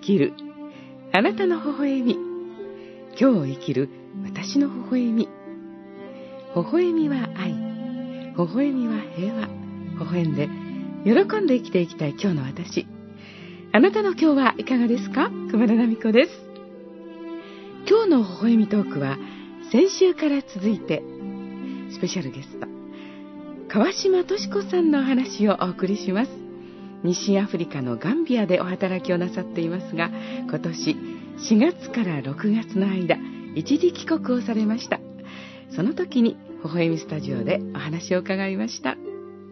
きるあなたの微笑み、今日を生きる私の微笑み。微笑みは愛、微笑みは平和。微笑んで喜んで生きていきたい今日の私。あなたの今日はいかがですか？熊田奈美子です。今日の微笑みトークは先週から続いてスペシャルゲスト川島敏子さんの話をお送りします。西アフリカのガンビアでお働きをなさっていますが、今年4月から6月の間一時帰国をされました。その時に微笑みスタジオでお話を伺いました。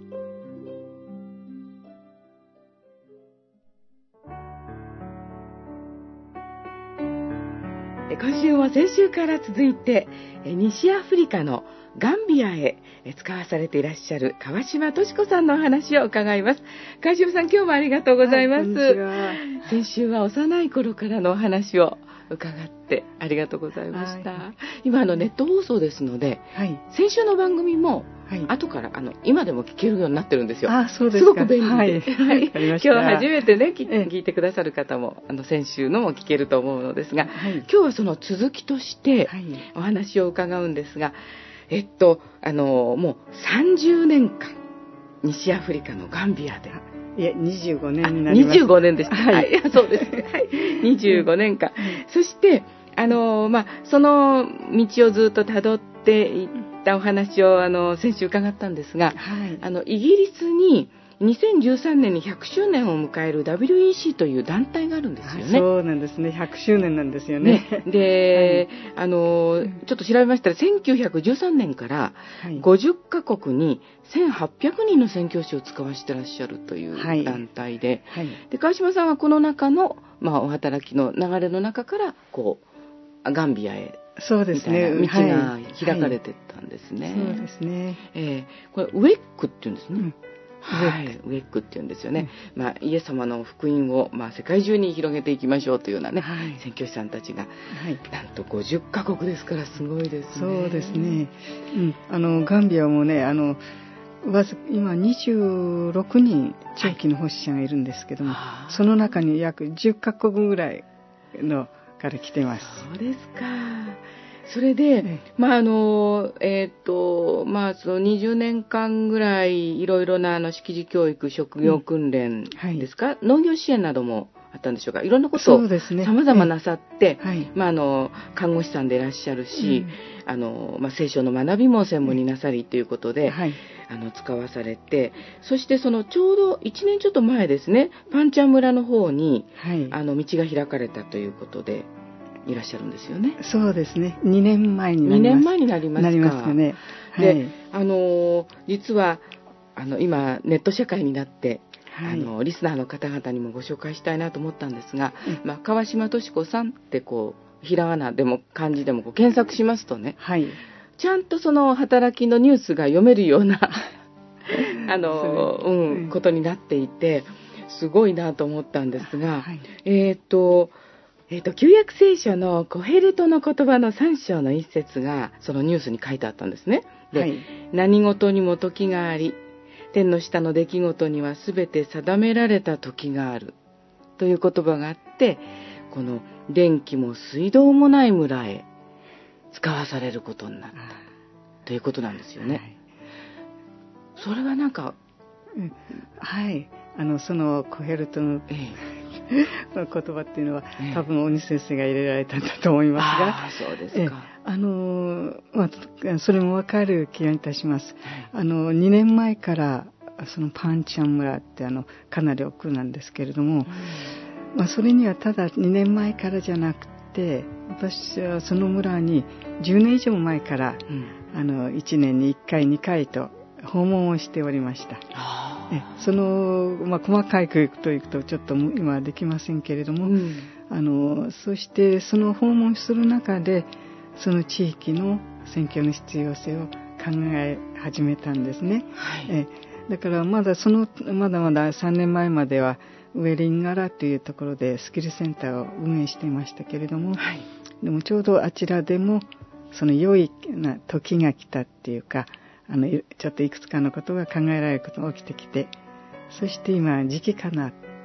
今週も先週から続いて西アフリカのガンビアへ使わされていらっしゃる川島敏子さんのお話を伺います。川島さん、今日もありがとうございます。先週は幼い頃からのお話を伺ってありがとうございました。今ネット放送ですので、先週の番組も後から今でも聞けるようになってるんですよ。 そうですか。 すごく便利で、今日初めてね聞いてくださる方も先週のも聞けると思うのですが、今日はその続きとしてお話を伺うんですが、もう30年間西アフリカのガンビアで、 いや25年になります。 25年でした。そうですね。25年間。そして、その道をずっと辿っていったお話を、先週伺ったんですが、イギリスに2013年に100周年を迎える WEC という団体があるんですよね。 そうなんですね。100周年なんですよね。 で、ちょっと調べましたら、1913年から50カ国に1800人の宣教師を使わせてらっしゃるという団体で、で川島さんはこの中の、お働きの流れの中からガンビアへそうですね、 道が開かれてったんですね。 そうですね。 これウェックっていうんですね。ウェックっていうんですよね。イエス様の福音を、世界中に広げていきましょうというようなね、宣教師さんたちが、なんと50カ国ですからすごいですね。 そうですね。ガンビアもね、今26人長期の奉仕者がいるんですけども、その中に約10カ国ぐらいのから来てます。 そうですか。それで、その20年間ぐらいいろいろな識字教育、職業訓練ですか、農業支援などもあったんでしょうか。いろんなことを様々なさって、看護師さんでいらっしゃるし、聖書の学びも専門になさりということで、使わされて、そしてちょうど1年ちょっと前ですね、パンチャン村の方に、道が開かれたということでいらっしゃるんですよね。 そうですね。2年前になります。2 年前になりますか。 なりますかね。 で、実は今ネット社会になって、リスナーの方々にもご紹介したいなと思ったんですが、川島敏子さんってひらがなでも漢字でも検索しますとね、ちゃんとその働きのニュースが読めるようなことになっていて、すごいなと思ったんですが、旧約聖書のコヘレトの言葉の3章の一節がそのニュースに書いてあったんですね。で、何事にも時があり、天の下の出来事にはすべて定められた時があるという言葉があって、この電気も水道もない村へ使わされることになったということなんですよね。それはなんか、 そのコヘレトの言葉っていうのは、多分鬼先生が入れられたんだと思いますが、 そうですか。 それもわかる気がいたします。2年前からそのパンチャン村ってかなり奥なんですけれども、それにはただ2年前からじゃなくて、私はその村に10年以上前から、1年に1回2回と訪問をしておりました。その、細かい教育というとちょっと今はできませんけれども、そしてその訪問する中でその地域の宣教の必要性を考え始めたんですね。だからまだまだ3年前まではウェリンガラというところでスキルセンターを運営していましたけれども、でもちょうどあちらでもその良いな時が来たっていうか、ちょっといくつかのことが考えられることが起きてきて、そして今時期かな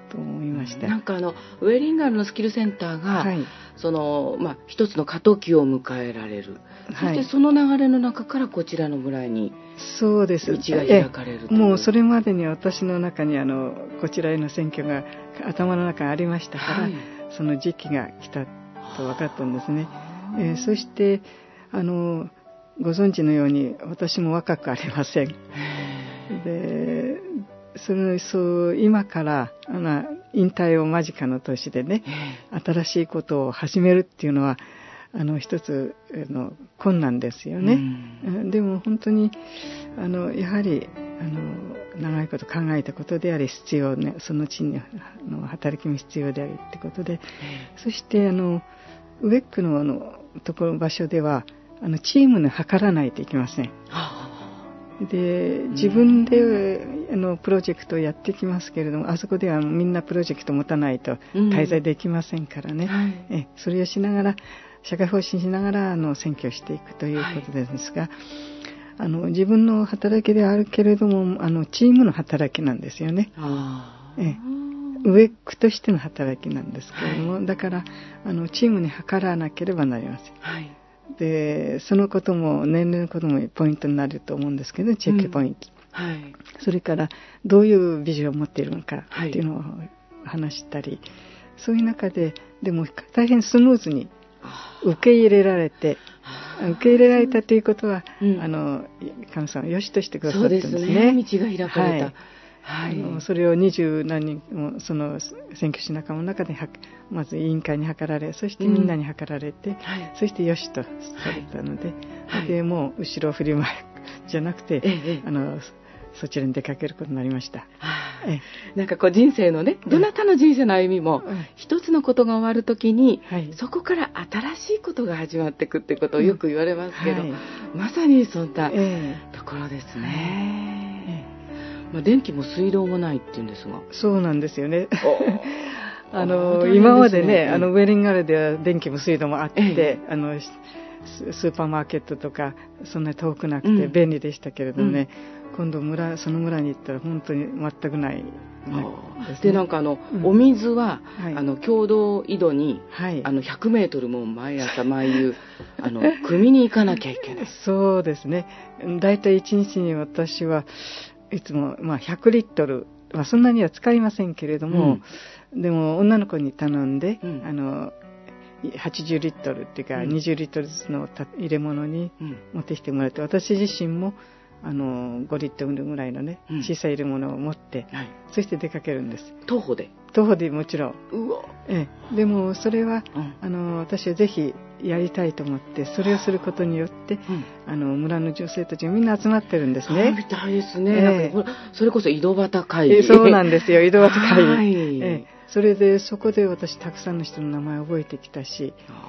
と思いました。 なんかウェリンガールのスキルセンターが、 はい、 一つの過渡期を迎えられる、そしてその流れの中からこちらの村にそうです、 道が開かれるという。 もうそれまでに私の中にこちらへの選挙が頭の中にありましたから、はい、その時期が来たと分かったんですね。そしてご存知のように私も若くありません。で今から引退を間近の年でね、新しいことを始めるっていうのは一つの困難ですよね。でも本当にやはり長いこと考えたことであり必要ね、その地に働きも必要でありってことで、そしてウェックの場所ではチームに測らないといけません。で自分でプロジェクトをやってきますけれども、あそこではみんなプロジェクトを持たないと滞在できませんからね、それをしながら社会方針しながら選挙をしていくということですが、自分の働きであるけれどもチームの働きなんですよね。ウェックとしての働きなんですけれども、だからチームに測らなければなりません。でそのことも年齢のこともポイントになると思うんですけど、チェックポイント、それからどういうビジョンを持っているのかっていうのを話したり、そういう中ででも大変スムーズに受け入れられて、受け入れられたということは、神様は良しとしてくださったんですね。 そうですね、道が開かれた。 それを20何人もその選挙師仲間の中でまず委員会に諮られ、そしてみんなに諮られて、そしてよしとされたので、でもう後ろ振り前じゃなくて、そちらに出かけることになりました。 なんか人生のね、どなたの人生の歩みも、一つのことが終わるときに、そこから新しいことが始まっていくっていうことをよく言われますけど、まさにそんなところですね。電気も水道もないっていうんですが。 そうなんですよね。今までね、ウェリンガールでは電気も水道もあって、スーパーマーケットとかそんなに遠くなくて便利でしたけれどもね、今度その村に行ったら本当に全くない、 でなんかお水は、共同井戸に、100メートルも毎朝毎夕汲みに行かなきゃいけない。 そうですね。だいたい1日に私はいつも100リットル、そんなには使いませんけれども、でも女の子に頼んで、80リットルっていうか、20リットルずつの入れ物に持ってきてもらって、私自身も5リットルぐらいのね、小さい入れ物を持って、そして出かけるんです。 徒歩でもちろん。でもそれは、私はぜひやりたいと思って、それをすることによって、村の女性たちがみんな集まってるんですね。 みたいですね。それこそ井戸端会議。 そうなんですよ、井戸端会議。それでそこで私たくさんの人の名前を覚えてきたし、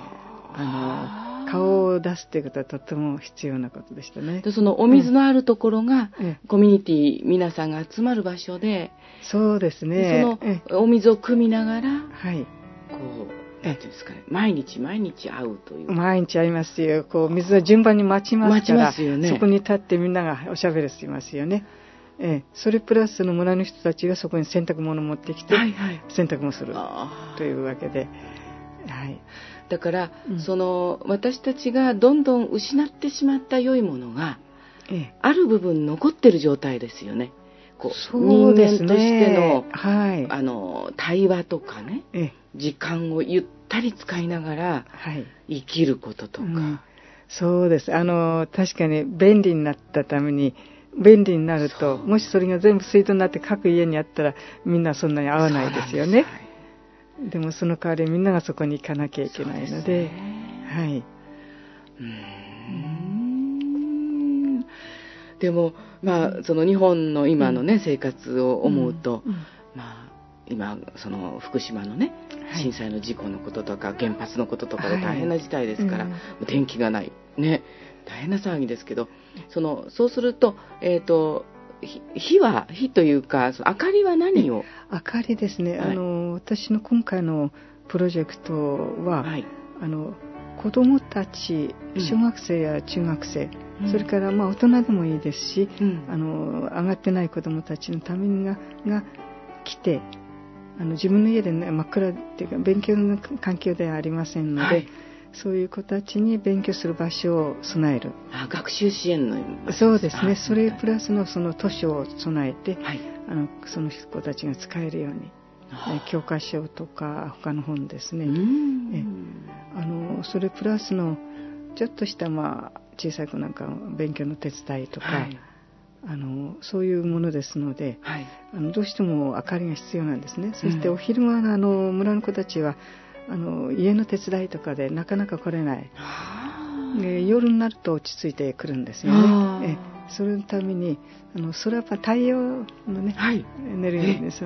顔を出すということはとても必要なことでしたね。 でそのお水のあるところが、コミュニティ皆さんが集まる場所で、 そうですね。 そのお水を汲みながら、なんていうんですかね、毎日会うという。 毎日会いますよ。水は順番に待ちますから、 よね、 そこに立ってみんながおしゃべりしますよね。それプラス村の人たちがそこに洗濯物を持ってきて、洗濯もするというわけで、 だから、私たちがどんどん失ってしまった良いものが、ある部分残ってる状態ですよね。人間としての、対話とかね、時間をゆったり使いながら生きることとか、 そうです。確かに便利になったために、便利になると、もしそれが全部水道になって各家にあったらみんなそんなに合わないですよね。でもその代わりみんながそこに行かなきゃいけないので、 でもその日本の今のね、生活を思うと、今その福島のね、震災の事故のこととか原発のこととかで大変な事態ですから、電気がないね、大変な騒ぎですけど、そうすると火というか、明かりは何を？ 明かりですね。私の今回のプロジェクトは、子どもたち、小学生や中学生、それから大人でもいいですし、上がってない子どもたちのためが来て、 自分の家で、ね、真っ暗っていうか勉強の環境ではありませんので、はい、そういう子たちに勉強する場所を備える。 学習支援のそうですね。それプラスのその図書を備えて、はい、その子たちが使えるように、教科書とか他の本ですね。それプラスのちょっとした、小さい子なんか勉強の手伝いとか、はい、そういうものですので、はい、どうしても明かりが必要なんですね。そしてお昼間村の子たちは家の手伝いとかでなかなか来れない。で夜になると落ち着いてくるんですよね。それのためにそれはやっぱ太陽のね、はい、エネルギーで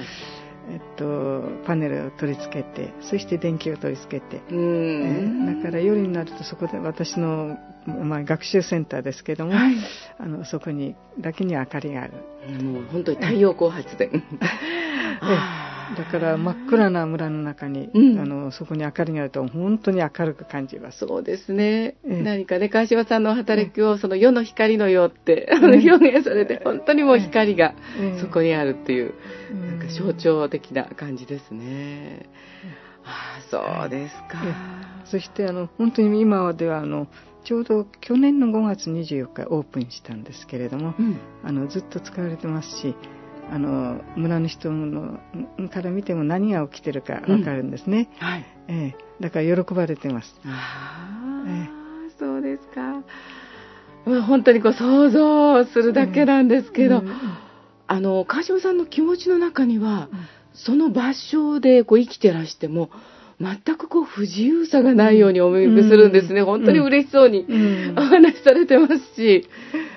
パネルを取り付けて、そして電気を取り付けて、だから夜になるとそこで私の、学習センターですけども、はい、そこにだけに明かりがある。 もう本当に太陽光発電。 だから真っ暗な村の中に、そこに明かりがあると本当に明るく感じます。 そうですね。何かね、川島さんの働きをその夜の光のようって表現されて、本当にもう光がそこにあるっていう、なんか象徴的な感じですね。そうですか。 そして本当に今ではちょうど去年の5月24日オープンしたんですけれども、ずっと使われてますし、村の人から見ても何が起きてるか分かるんですね。はい、だから喜ばれてます。 そうですか。本当に想像するだけなんですけど、川島さんの気持ちの中には、その場所で生きてらしても全く不自由さがないようにお見受けするんですね。本当に嬉しそうにお話しされてますし。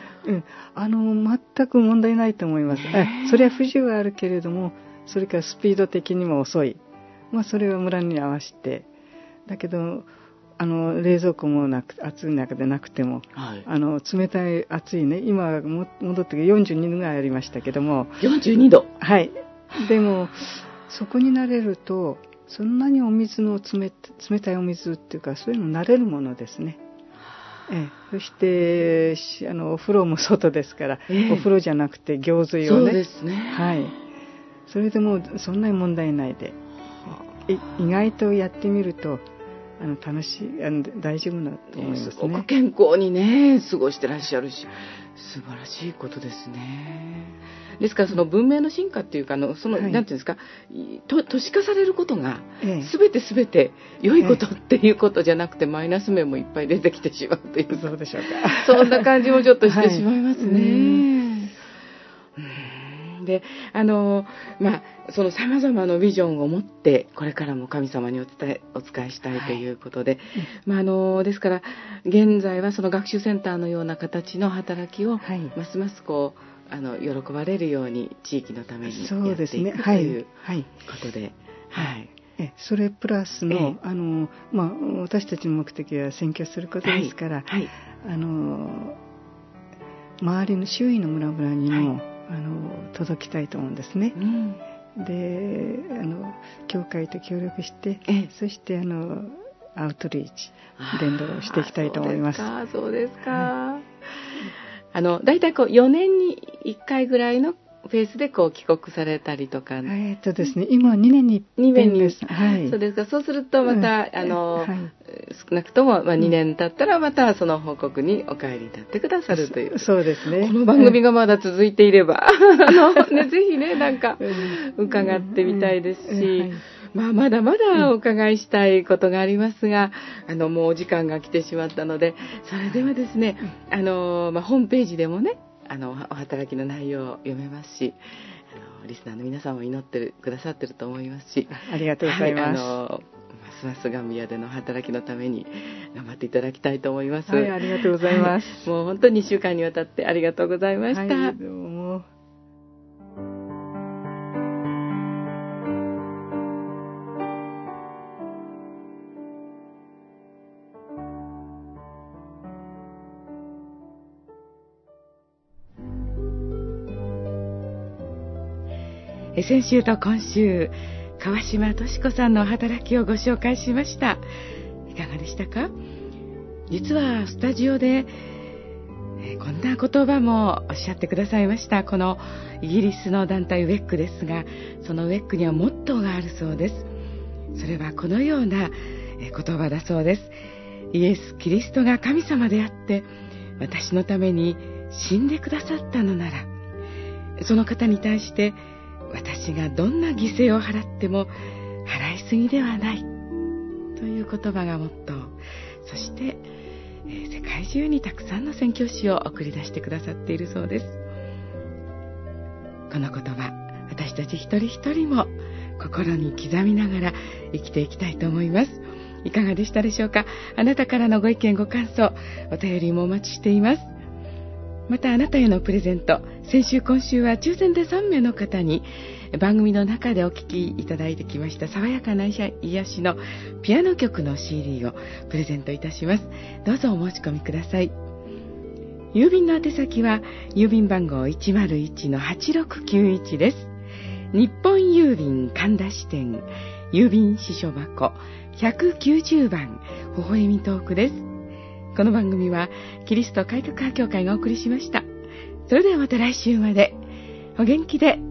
全く問題ないと思います。それは不自由はあるけれども、それからスピード的にも遅い。それは村に合わせて。だけど、冷蔵庫も暑い中でなくても、はい、冷たい暑いね、今戻って42度ぐらいありましたけども。 42度？ はい。でも、そこに慣れると、そんなにお水の冷たいお水っていうか、そういうの慣れるものですね。そしてお風呂も外ですから、お風呂じゃなくて行水をね。 そうですね。 はい。それでもそんなに問題ないで、意外とやってみると楽しい大丈夫だと思いますね。 すごく健康にね過ごしてらっしゃるし、素晴らしいことですね。ですからその文明の進化っていうかなんていうんですか、都市化されることが全て良いことっていうことじゃなくて、マイナス面もいっぱい出てきてしまうという、 そうでしょうか。 そんな感じもちょっとしてしまいますね。でそのさまざまなビジョンを持ってこれからも神様にお伝えしたいということで、ですから現在はその学習センターのような形の働きをますます喜ばれるように地域のためにやっていくということで、 それプラスの、私たちの目的は宣教することですから、周りの周囲の村々にも、届きたいと思うんですね。で教会と協力して、そしてアウトリーチ伝道をしていきたいと思います。 そうですか。だいたい4年に1回ぐらいのペースで帰国されたりとか。 ですね、今2年に1遍です。 そうですか。そうするとまた、少なくとも2年経ったらまたその報告にお帰りになってくださるという。 そうですね。 この番組がまだ続いていれば、ぜひね、なんか伺ってみたいですし、まだまだお伺いしたいことがありますが、もうお時間が来てしまったので、それではですね、ホームページでもね、お働きの内容を読めますし、リスナーの皆さんも祈ってくださってると思いますし、 ありがとうございます。 ますますガンビアでの働きのために頑張っていただきたいと思います。 ありがとうございます。 もう本当に2週間にわたってありがとうございました。 どうも。 先週と今週、川島敏子さんの働きをご紹介しました。いかがでしたか？実はスタジオでこんな言葉もおっしゃってくださいました。このイギリスの団体ウェックですが、そのウェックにはモットーがあるそうです。それはこのような言葉だそうです。イエス・キリストが神様であって私のために死んでくださったのなら、その方に対して私がどんな犠牲を払っても払いすぎではないという言葉がモットー。そして世界中にたくさんの宣教師を送り出してくださっているそうです。この言葉、私たち一人一人も心に刻みながら生きていきたいと思います。いかがでしたでしょうか。あなたからのご意見ご感想、お便りもお待ちしています。またあなたへのプレゼント、先週今週は抽選で3名の方に番組の中でお聴きいただいてきました爽やかな癒しのピアノ曲の CD をプレゼントいたします。どうぞお申し込みください。郵便の宛先は郵便番号 101-8691 です。日本郵便神田支店郵便支所箱190番微笑みトークです。この番組はキリスト改革派協会がお送りしました。それではまた来週までお元気で